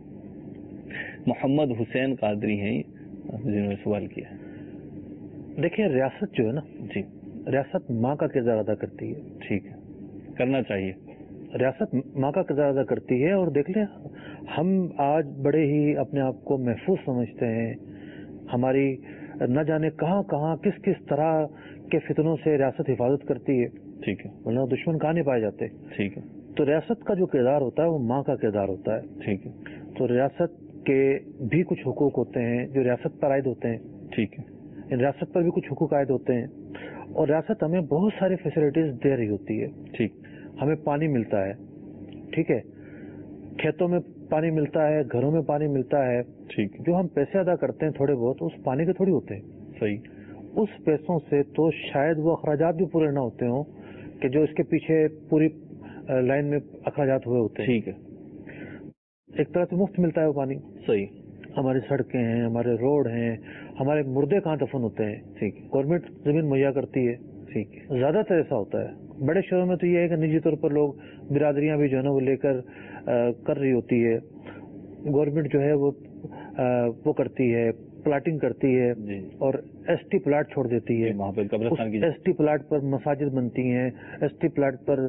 محمد حسین قادری ہیں جنہوں نے سوال کیا ہے. دیکھیں، ریاست جو ہے نا جی، ریاست ماں کا کردار ادا کرتی ہے. ٹھیک ہے، کرنا چاہیے. ریاست ماں کا کردار ادا کرتی ہے. اور دیکھ لیں، ہم آج بڑے ہی اپنے آپ کو محفوظ سمجھتے ہیں. ہماری نہ جانے کہاں کہاں کس کس طرح کے فتنوں سے ریاست حفاظت کرتی ہے. ٹھیک ہے. ورنہ دشمن کہاں نہیں پائے جاتے. ٹھیک ہے. تو ریاست کا جو کردار ہوتا ہے وہ ماں کا کردار ہوتا ہے. ٹھیک ہے. تو ریاست کے بھی کچھ حقوق ہوتے ہیں جو ریاست پر عائد ہوتے ہیں. ٹھیک ہے. ریاست پر بھی کچھ حقوق عائد ہوتے ہیں، اور ریاست ہمیں بہت ساری فیسلٹیز دے رہی ہوتی ہے. ٹھیک. ہمیں پانی ملتا ہے، ٹھیک ہے، کھیتوں میں پانی ملتا ہے، گھروں میں پانی ملتا ہے. ٹھیک. جو ہم پیسے ادا کرتے ہیں تھوڑے بہت، اس پانی کے تھوڑی ہوتے ہیں. صحیح. اس پیسوں سے تو شاید وہ اخراجات بھی پورے نہ ہوتے ہوں کہ جو اس کے پیچھے پوری لائن میں اخراجات ہوئے ہوتے ہیں. ٹھیک ہے. ایک طرح سے مفت ملتا ہے وہ پانی. صحیح. ہماری سڑکیں ہیں، ہمارے روڈ ہیں، ہمارے مردے کہاں دفن ہوتے ہیں. ٹھیک. گورنمنٹ زمین مہیا کرتی ہے. ٹھیک. زیادہ تر ایسا ہوتا ہے. بڑے شہروں میں تو یہ ہے کہ نجی طور پر لوگ برادریاں بھی جو ہے نا وہ لے کر کر رہی ہوتی ہے. گورنمنٹ جو ہے وہ کرتی ہے، پلاٹنگ کرتی ہے اور ایس ٹی پلاٹ چھوڑ دیتی ہے. ایس ٹی پلاٹ پر مساجد بنتی ہیں، ایس ٹی پلاٹ پر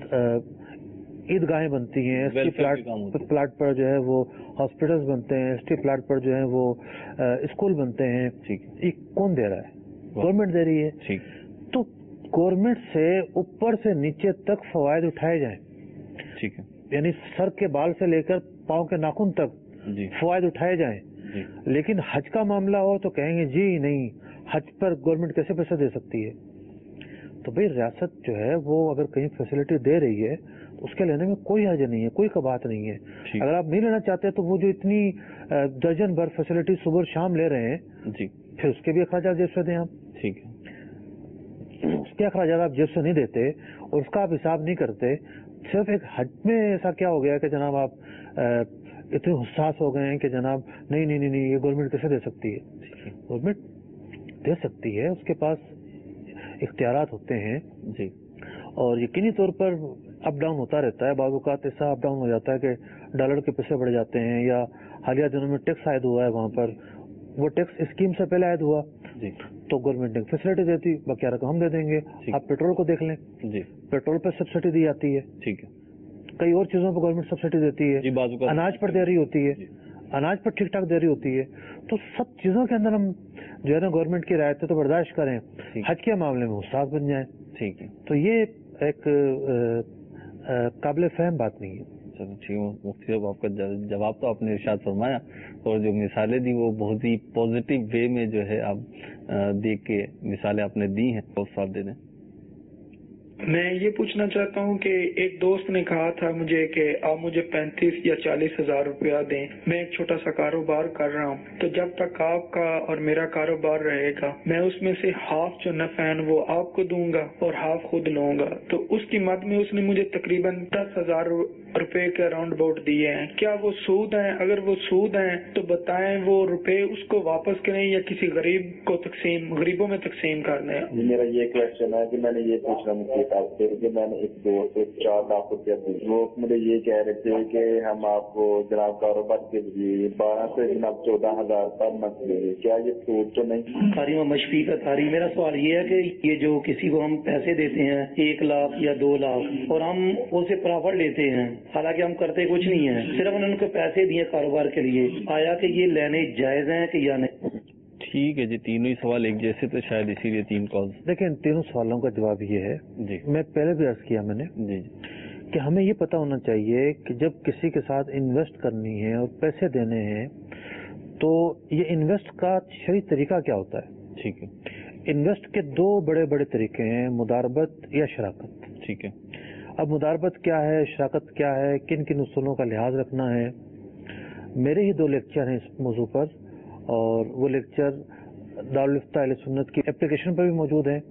عیدگاہیں بنتی ہیں، ایس ٹی پلاٹ پر جو ہے وہ ہاسپٹلز بنتے ہیں، ایس ٹی پلاٹ پر جو ہے وہ اسکول بنتے ہیں. یہ کون دے رہا ہے؟ گورنمنٹ دے رہی ہے. تو گورنمنٹ سے اوپر سے نیچے تک فوائد اٹھائے جائیں. ٹھیک ہے. یعنی سر کے بال سے لے کر پاؤں کے ناخن تک فوائد اٹھائے جائیں. لیکن حج کا معاملہ ہو تو کہیں گے جی نہیں، حج پر گورنمنٹ کیسے پیسے دے سکتی ہے. تو بھائی ریاست جو ہے وہ اگر کہیں فیسلٹی دے رہی ہے تو اس کے لینے میں کوئی حرج نہیں ہے, کوئی کباہت نہیں ہے. اگر آپ نہیں لینا چاہتے تو وہ جو اتنی درجن بھر فیسلٹی صبح شام لے رہے ہیں جی, پھر اس کے بھی اخراجات جیب سے دیں آپ. ٹھیک ہے, اس کے اخراجات آپ جیب سے نہیں دیتے اور اس کا آپ حساب نہیں کرتے. صرف ایک حج میں ایسا کیا ہو گیا کہ جناب آپ اتنے حساس ہو گئے ہیں کہ جناب نہیں یہ گورنمنٹ کیسے دے سکتی ہے؟ گورنمنٹ دے سکتی ہے, اس کے پاس اختیارات ہوتے ہیں جی, اور یقینی طور پر اپ ڈاؤن ہوتا رہتا ہے. بعض اوقات ایسا اپ ڈاؤن ہو جاتا ہے کہ ڈالر کے پیسے بڑھ جاتے ہیں, یا حالیہ دنوں میں ٹیکس عائد ہوا ہے وہاں پر, وہ ٹیکس اسکیم سے پہلے عائد ہوا جی, تو گورنمنٹ نے فیسلٹی دیتی, بقیہ رقم ہم دے دیں گے. آپ پیٹرول کو دیکھ لیں جی, پیٹرول پہ سبسڈی دی جاتی ہے, ٹھیک ہے, کئی اور چیزوں پہ گورنمنٹ سبسڈی دیتی ہے, اناج پر دے رہی ہوتی ہے, اناج پر ٹھیک ٹھاک دے رہی ہوتی ہے. تو سب چیزوں کے اندر ہم جو ہے نا گورنمنٹ کی رعایتیں تو برداشت کریں, حج کے معاملے میں استاد بن جائیں. ٹھیک ہے, تو یہ ایک قابل فہم بات نہیں ہے. چلو ٹھیک ہے مفتی صاحب, آپ کا جواب تو آپ نے ارشاد فرمایا, اور جو مثالیں دی وہ بہت ہی پازیٹیو وے میں جو ہے آپ دیکھ کے مثالیں آپ نے دی ہیں, بہت ساتھ دے دیں. میں یہ پوچھنا چاہتا ہوں کہ ایک دوست نے کہا تھا مجھے کہ آپ مجھے 35 یا 40 ہزار روپیہ دیں, میں ایک چھوٹا سا کاروبار کر رہا ہوں, تو جب تک آپ کا اور میرا کاروبار رہے گا میں اس میں سے ہاف جو نفع ہے وہ آپ کو دوں گا اور ہاف خود لوں گا. تو اس کی مد میں اس نے مجھے تقریباً 10,000 روپے کے راؤنڈ اباؤٹ دیے ہیں. کیا وہ سود ہیں؟ اگر وہ سود ہیں تو بتائیں وہ روپے اس کو واپس کریں یا کسی غریب کو غریبوں میں تقسیم کر دیں. میرا یہ کوشچن ہے کہ میں نے یہ پوچھنا کہ میں نے ایک دوست سے 4 لاکھ روپیہ دی, وہ مجھے یہ کہہ رہے تھے کہ ہم آپ کو جناب کاروبار کے لیے 12 سے جناب 14,000 پر منتھ لیں گے, کیا یہ سود تو نہیں؟ قاری مشفیق قاری, میرا سوال یہ ہے کہ یہ جو کسی کو ہم پیسے دیتے ہیں 1 لاکھ یا 2 لاکھ اور ہم اسے پرافٹ لیتے ہیں, حالانکہ ہم کرتے کچھ نہیں ہیں, صرف انہوں نے پیسے دیے کاروبار کے لیے, آیا کہ یہ لینے جائز ہیں کہ یا نہیں؟ ٹھیک ہے جی, تینوں ہی سوال ایک جیسے تو شاید اسی لیے 3 کال. دیکھیں تینوں سوالوں کا جواب یہ ہے جی, میں پہلے بھی عرض کیا میں نے جی کہ ہمیں یہ پتا ہونا چاہیے کہ جب کسی کے ساتھ انویسٹ کرنی ہے اور پیسے دینے ہیں تو یہ انویسٹ کا شرعی طریقہ کیا ہوتا ہے. ٹھیک ہے, انویسٹ کے 2 بڑے طریقے ہیں, مداربت یا شراکت. ٹھیک ہے, اب مداربت کیا ہے, شراکت کیا ہے, کن کن اصولوں کا لحاظ رکھنا ہے, میرے ہی 2 لیکچر ہیں اس موضوع پر, اور وہ لیکچر دارالفتہ اہل سنت کی اپلیکیشن پر بھی موجود ہیں,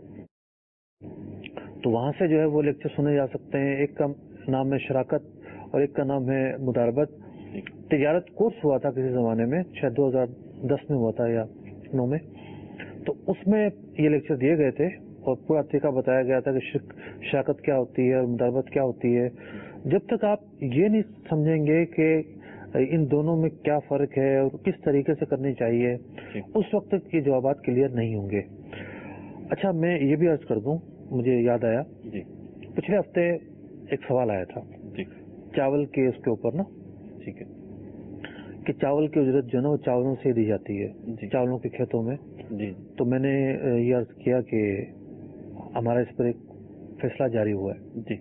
تو وہاں سے جو ہے وہ لیکچر سنے جا سکتے ہیں. ایک کا نام ہے شراکت اور ایک کا نام ہے مداربت. تجارت کورس ہوا تھا کسی زمانے میں, شاید 2010 میں ہوا تھا یا 9 میں, تو اس میں یہ لیکچر دیے گئے تھے اور پورا طریقہ بتایا گیا تھا کہ شراکت کیا ہوتی ہے اور مداربت کیا ہوتی ہے. جب تک آپ یہ نہیں سمجھیں گے کہ ان دونوں میں کیا فرق ہے اور کس طریقے سے کرنی چاہیے, اس وقت تک یہ جوابات کلیئر نہیں ہوں گے. اچھا میں یہ بھی عرض کر دوں, مجھے یاد آیا جی, پچھلے ہفتے ایک سوال آیا تھا جی, چاول کے اس کے اوپر نا, ٹھیک ہے, کہ چاول کی اجرت جو ہے نا وہ چاولوں سے دی جاتی ہے, چاولوں کے کھیتوں میں. جی, تو میں نے یہ عرض کیا کہ ہمارا اس پر ایک فیصلہ جاری ہوا ہے. جی,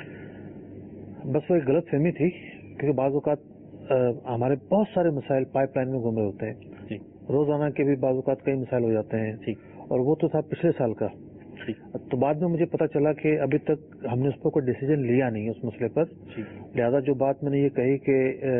بس وہ ایک غلط فہمی تھی, کیونکہ بعض اوقات ہمارے بہت سارے مسائل پائپ لائن میں گھوم رہے ہوتے ہیں. جی, روزانہ کے بھی بعض اوقات کئی مسائل ہو جاتے ہیں. ٹھیک, اور وہ تو تھا پچھلے سال کا. تو بعد میں مجھے پتا چلا کہ ابھی تک ہم نے اس پر کوئی ڈیسیجن لیا نہیں اس مسئلے پر. لہذا جو بات میں نے یہ کہی کہ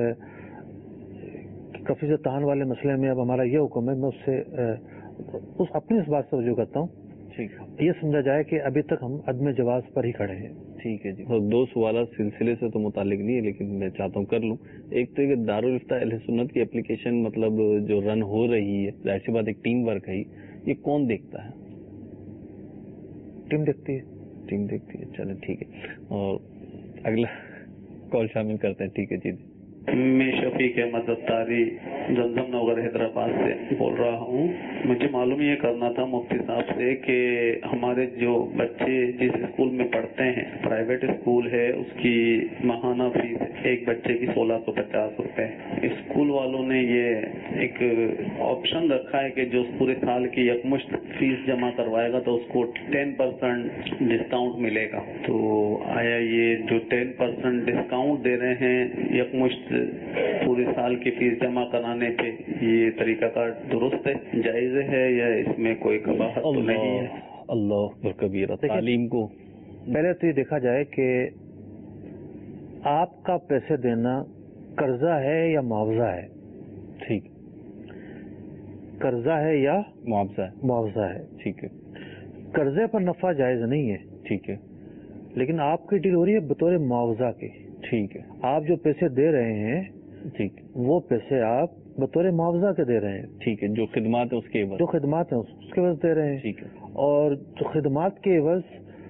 کفیز تہان والے مسئلے میں اب ہمارا یہ حکم ہے, میں اس سے اپنی اس بات سے رجوع کرتا ہوں, یہ سمجھا جائے کہ ابھی تک ہم عدم جواز پر ہی کھڑے ہیں. ٹھیک ہے جی. 2 سوالات سلسلے سے تو متعلق نہیں ہے, لیکن میں چاہتا ہوں کر لوں. ایک تو کہ دارالفتہ اہل سنت کی اپلیکیشن مطلب جو رن ہو رہی ہے, ظاہر سی بات ایک ٹیم ورک ہے, یہ کون دیکھتا ہے؟ ٹیم دیکھتی ہے. ٹیم دیکھتی ہے, چلیں ٹھیک ہے. اور اگلا کال شامل کرتے ہیں. ٹھیک ہے جی. میں شفیق احمد اتاری زمزم نگر حیدرآباد سے بول رہا ہوں. مجھے معلوم یہ کرنا تھا مفتی صاحب سے کہ ہمارے جو بچے جس اسکول میں پڑھتے ہیں, پرائیویٹ اسکول ہے, اس کی ماہانہ فیس ایک بچے کی 1650 روپے. اسکول والوں نے یہ ایک آپشن رکھا ہے کہ جو پورے سال کی یکمشت فیس جمع کروائے گا تو اس کو 10% ڈسکاؤنٹ ملے گا. تو آیا یہ جو 10% ڈسکاؤنٹ دے رہے ہیں یکمشت پورے سال کی فیس جمع کرانے پہ, یہ طریقہ کار درست ہے, جائز ہے, یا اس میں کوئی قباحت تو نہیں ہے؟ اللہ अकबर कबीरा। तालीम को पहले तो ये देखा जाए कि आपका पैसे देना कर्जा है या मुआवजा है। ठीक, कर्जा है या मुआवजा है। मुआवजा है, ठीक है। कर्जे पर नफा जायज नहीं है, ठीक है, लेकिन आपकी डील हो रही है बतौर मुआवजा की। ठीक है। आप जो पैसे दे रहे हैं, ठीक, वो पैसे आप बतौर मुआवजा के दे रहे हैं। ठीक है, जो खिदमात है उसके एवज, जो खिदमात है उसके एवज दे रहे हैं। ठीक है। और जो खिदमात के एवज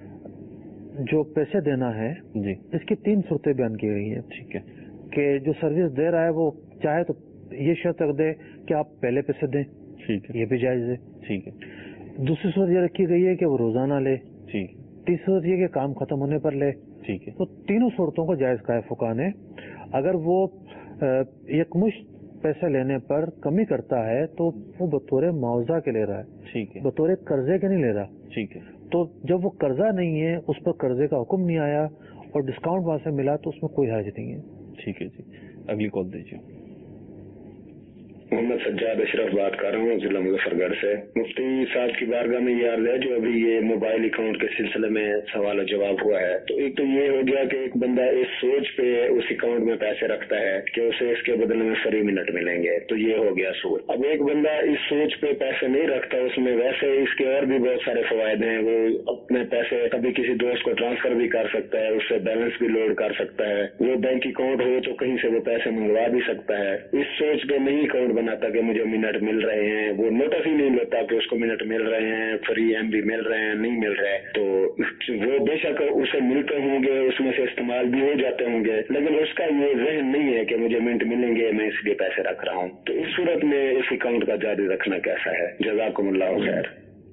जो पैसे देना है जी, इसकी 3 सूरतें बयान की गई हैं। ठीक है, कि जो सर्विस दे रहा है वो चाहे तो ये शर्त रख दे कि आप पहले पैसे दें, ठीक है, ये भी जायज है। ठीक है। दूसरी सूरत ये रखी गई है कि वो रोजाना ले। ठीक, तीसरी सूरत ये कि काम खत्म होने पर ले। ठीक है। तो तीनों सूरतों को जायज कहा है फुकाहा ने। अगर वो यकमुश्त पैसे लेने पर कमी करता है तो वो बतौर मुआवजा के ले रहा है, ठीक है, बतौर कर्जे के नहीं ले रहा। ठीक है। तो जब वो कर्जा नहीं है, उस पर कर्जे का हुक्म नहीं आया और डिस्काउंट वहां से मिला तो उसमें कोई हर्ज नहीं है। ठीक है जी, अगली कॉल दीजिए। मोहम्मद सज्जाद अशरफ बात कर रहा हूँ जिला मुजफ्फरगढ़ से। मुफ्ती साहब की बारगाह में ये अर्ज है जो अभी ये मोबाइल अकाउंट के सिलसिले में सवाल और जवाब हुआ है। तो एक तो ये हो गया कि एक बंदा इस सोच पे उस अकाउंट में पैसे रखता है कि उसे इसके बदले में फ्री मिनट मिलेंगे, तो ये हो गया सोच। अब एक बंदा इस सोच पे पैसे नहीं रखता, उसमें वैसे इसके और भी बहुत सारे फवायद हैं। वो अपने पैसे कभी किसी दोस्त को ट्रांसफर भी कर सकता है, उससे बैलेंस भी लोड कर सकता है। वो बैंक अकाउंट हो तो कहीं से वो पैसे मंगवा भी सकता है। इस सोच पे नहीं अकाउंट बनाता कि मुझे मिनट मिल रहे हैं, वो नोटिस ही नहीं लेता कि उसको मिनट मिल रहे हैं, फ्री एमबी मिल रहे हैं, नहीं मिल रहे। तो वो बेशक उसे मिलते होंगे, उसमें से इस्तेमाल भी हो जाते होंगे, लेकिन उसका ये जहन नहीं है कि मुझे मिनट मिलेंगे, मैं इसलिए पैसे रख रहा हूँ। तो इस सूरत में इस अकाउंट का जारी रखना कैसा है? जज़ाकुमुल्लाह खैर।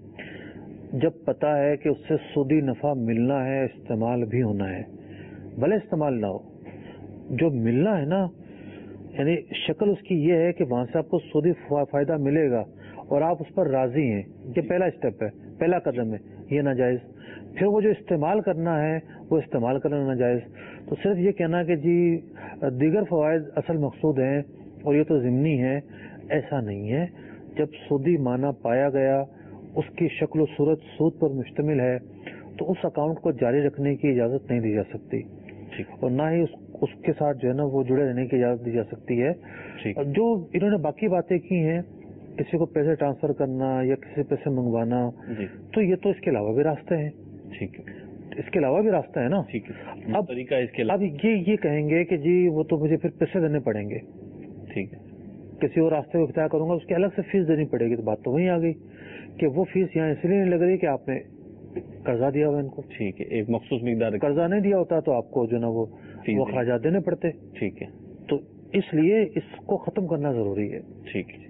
जब पता है कि उससे सूदी नफा मिलना है, इस्तेमाल भी होना है, भले इस्तेमाल ना हो, जो मिलना है ना, यानी शक्ल उसकी ये है कि वहां से आपको सूदी फायदा मिलेगा और आप उस पर राजी हैं, ये पहला स्टेप है, पहला कदम है, ये नाजायज। फिर वो जो इस्तेमाल करना है वो इस्तेमाल करना नाजायज। तो सिर्फ ये कहना कि जी दीगर फवायद असल मकसूद हैं और ये तो ज़िमनी है, ऐसा नहीं है। जब सूदी माना पाया गया, उसकी शक्ल सूरत सूद पर मुश्तमिल है, तो उस अकाउंट को जारी रखने की इजाज़त नहीं दी जा सकती और ना ही उसके साथ जो है ना वो जुड़े रहने की इजाज़त दी जा सकती है। और जो इन्होंने बाकी बातें की हैं, किसी को पैसे ट्रांसफर करना या किसी पैसे मंगवाना, तो ये तो इसके अलावा भी रास्ते हैं। ठीक है, इसके अलावा भी रास्ता है ना। ठीक है, अब तरीका इसके अलावा अब ये कहेंगे कि जी वो तो मुझे फिर पैसे देने पड़ेंगे। ठीक है, किसी और रास्ते को इख्तियार करूंगा, उसकी अलग से फीस देनी पड़ेगी। तो बात तो वहीं आ गई कि वो फीस यहाँ इसलिए नहीं लग रही कि आपने कर्जा दिया हुआ इनको। ठीक है, एक मखसूस मिकदार कर्जा नहीं दिया होता तो आपको जो ना वो खराजात देने पड़ते। ठीक है, तो इसलिए इसको खत्म करना जरूरी है। ठीक है,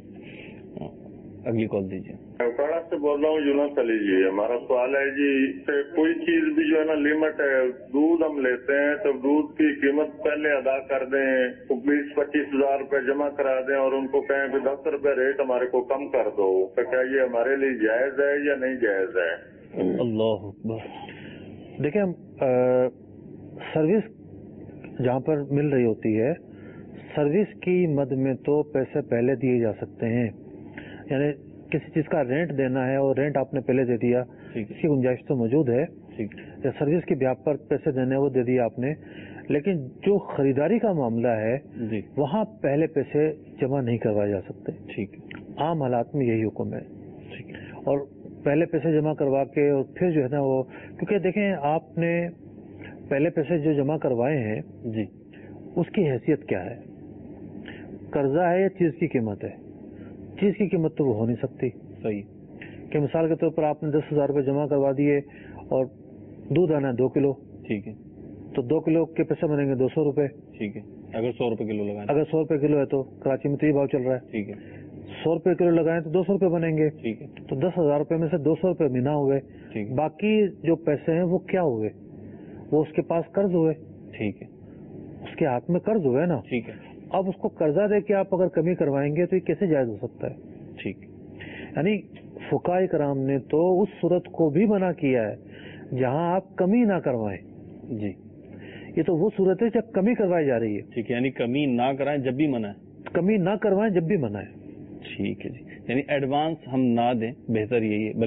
अगली कॉल दीजिए। उकाड़ा से बोल रहा हूँ यूनुस अली जी। हमारा सवाल है जी, कोई चीज भी जो है ना लिमिट है, दूध हम लेते हैं तो दूध की कीमत पहले अदा कर दें, 20-25 हजार रुपए जमा करा दें और उनको कहें कि 10 रुपए रेट हमारे को कम कर दो, तो क्या ये हमारे लिए जायज है या नहीं जायज है? अल्लाह अकबर। देखिए, सर्विस जहाँ पर मिल रही होती है, सर्विस की मद में तो पैसे पहले दिए जा सकते हैं। यानी किसी चीज का रेंट देना है और रेंट आपने पहले दे दिया, इसकी गुंजाइश तो मौजूद है। या सर्विस की ब्याह पर पैसे देने वो दे दिया आपने, लेकिन जो खरीदारी का मामला है वहाँ पहले पैसे जमा नहीं करवाए जा सकते। ठीक, आम हालात में यही हुक्म है। ठीक, और पहले पैसे जमा करवा के और फिर जो है ना वो, क्योंकि देखें आपने पहले पैसे जो जमा करवाए हैं जी, उसकी हैसियत क्या है? कर्जा है या चीज की कीमत है? चीज की कीमत तो वो हो नहीं सकती। सही, कि मिसाल के तौर पर आपने 10,000 रुपए जमा करवा दिए और दूध आना है 2 किलो। ठीक है, तो 2 किलो के पैसे बनेंगे 200 रुपए। ठीक है, अगर 100 रुपए किलो लगाए, अगर 100 रुपए किलो है तो कराची में तो ये भाव चल रहा है। ठीक है, 100 रुपए किलो लगाए तो 200 रुपए बनेंगे। ठीक है, तो 10,000 रुपए में से 200 रुपए बिना हुए, बाकी जो पैसे हैं वो क्या हुए? वो उसके पास कर्ज हुए। ठीक है, उसके हाथ में कर्ज हुए ना। ठीक है, अब उसको कर्जा दे के आप अगर कमी करवाएंगे तो ये कैसे जायज हो सकता है? ठीक, यानी फुकाए कराम ने तो उस सूरत को भी मना किया है जहां आप कमी ना करवाएं। जी, ये तो वो सूरत है जब कमी करवाई जा रही है। ठीक है, यानी कमी ना कराएं जब भी मना है, कमी ना करवाएं जब भी मना है। ठीक है जी, यानी एडवांस हम ना दें, बेहतर यही है, बल्कि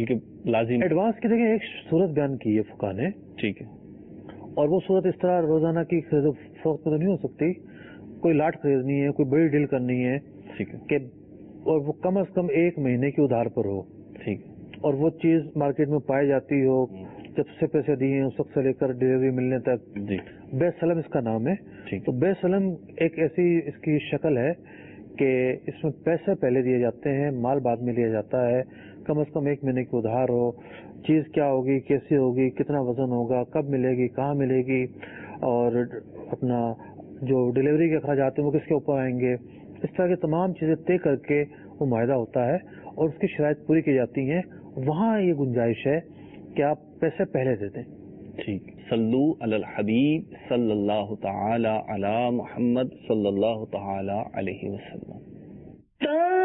لازم ایڈوانس کی دیکھیں ایک صورت بیان کی ہے فقہ نے، ٹھیک ہے، اور وہ صورت اس طرح روزانہ کی خرید و فروخت میں تو نہیں ہو سکتی، کوئی لاٹ خریدنی ہے، کوئی بڑی ڈیل کرنی ہے، ٹھیک ہے، کہ اور وہ کم از کم 1 مہینے کی ادھار پر ہو، ٹھیک، اور وہ چیز مارکیٹ میں پائی جاتی ہو، جب سے پیسے دیے ہیں اس وقت سے لے کر ڈیلیوری ملنے تک، جی، بے سلم اس کا نام ہے. تو بے سلم ایک ایسی اس کی شکل ہے کہ اس میں پیسے پہلے دیے جاتے ہیں، مال بعد میں لیا جاتا ہے، کم از کم 1 مہینے کی ادھار ہو، چیز کیا ہوگی، کیسی ہوگی، کتنا وزن ہوگا، کب ملے گی، کہاں ملے گی، اور اپنا جو ڈیلیوری کے اخراجات ہیں وہ کس کے اوپر آئیں گے، اس طرح کی تمام چیزیں طے کر کے وہ معاہدہ ہوتا ہے اور اس کی شرائط پوری کی جاتی ہیں. وہاں یہ گنجائش ہے کہ آپ پیسے پہلے دے دیں. ٹھیک. صلو علی الحبیب صلی اللہ تعالی علی محمد صلی اللہ تعالی علیہ وسلم.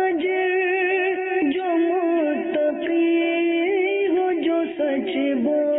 تاجر جو متقی ہو، جو سچ بول